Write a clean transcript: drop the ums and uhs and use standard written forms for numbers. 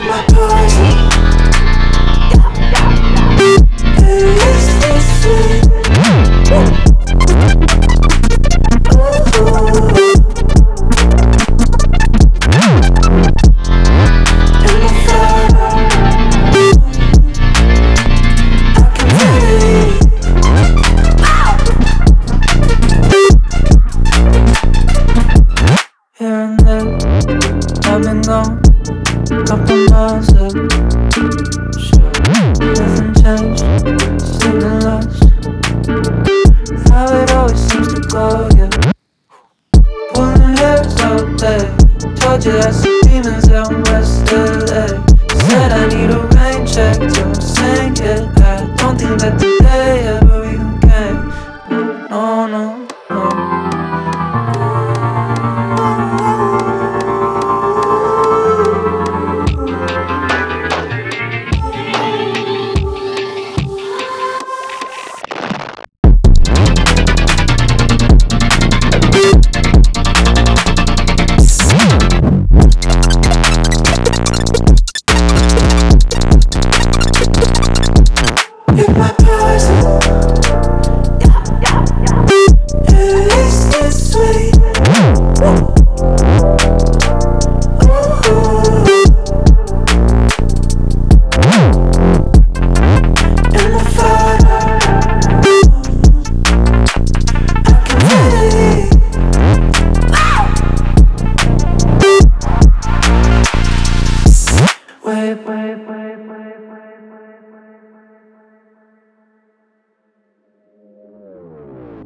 my poison. It's so sweet. In my fire, I can breathe. Here and there, I've been gone, couple miles up. Sure, nothing changed, still in lost. How it always seems to go, yeah. Pulling hairs out there, told you I see demons out west.